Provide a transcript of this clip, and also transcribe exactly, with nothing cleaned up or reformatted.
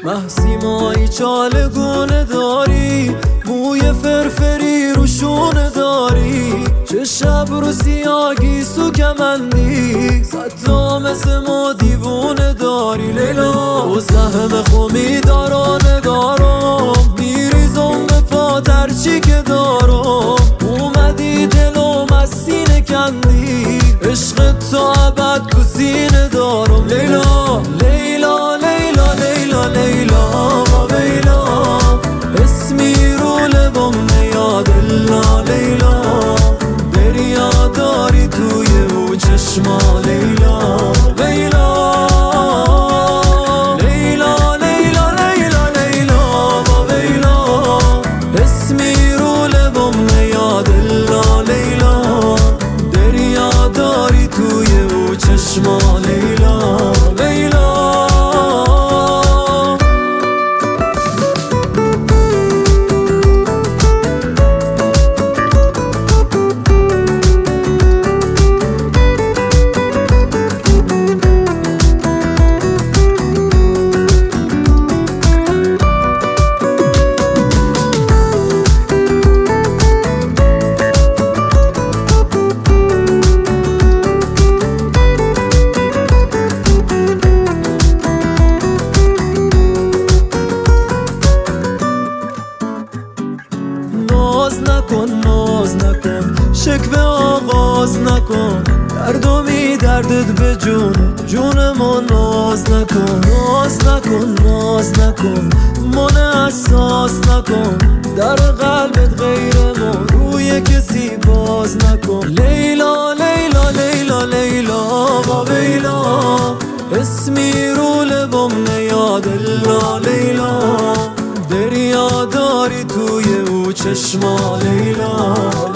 محسی مایی چالگونه داری، موی فرفری رو شونه داری، چه شب رو سیاگی سو کمندی، صد مثل ما دیوونه داری. لیلا و سهم خومی دارا نگارم، میریزم به پاتر چی که دارم، اومدی دلم از سینه کندی، عشق تا ابد کسینه دارم. لیلا لیلا لیلا لیلا لیلا و ویلا، اسمی رو لبم نیاد الا لیلا، دریا داری توی او چشما. لیلا لیلا لیلا لیلا لیلا لیلا و ویلا، اسمی رو لبم نیاد الا لیلا، دریا داری توی او چشما. لیلا لیلا ناز نکن ناز نکن، شکوه آغاز نکن، دردو می دردت به جون جون ما. ناز نکن ناز نکن ناز نکن، من احساس نکن، در قلبت غیر ما روی کسی باز نکن. لیلا لیلا لیلا لیلا و ویلا، اسمی رو لبم نیاد الا لیلا، دریا داری توی او چشما. لیلا